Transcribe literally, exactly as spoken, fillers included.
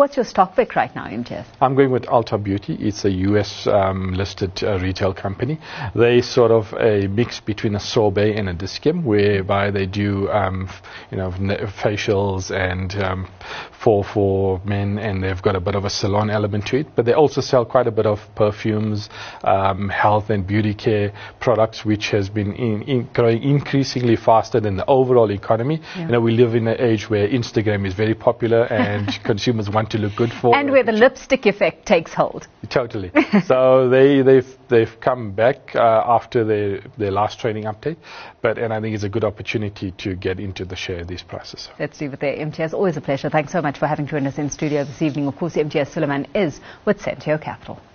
what's your stock pick right now, M T S? I'm going with Ulta Beauty. It's a U S um, listed uh, retail company. They sort of a mix between a Sorbet and a Dis-Chem, whereby they do um, f- you know facials and um, for for men, and they've got a bit of a salon element to it. But they also sell quite a bit of perfumes, um, health and beauty care products, which has been in, in growing increasingly faster than the overall economy. Yeah. You know, we live in an age where Instagram is very popular and consumers want to look good for. And where the lipstick effect takes hold. Totally. So they they've they've come back uh, after their their last trading update, but and I think it's a good opportunity to get into the share of these prices. Let's leave it there. M T S, always a pleasure. Thanks so much for having joined us in studio this evening. Of course, M T S Suleiman is with Sentio Capital.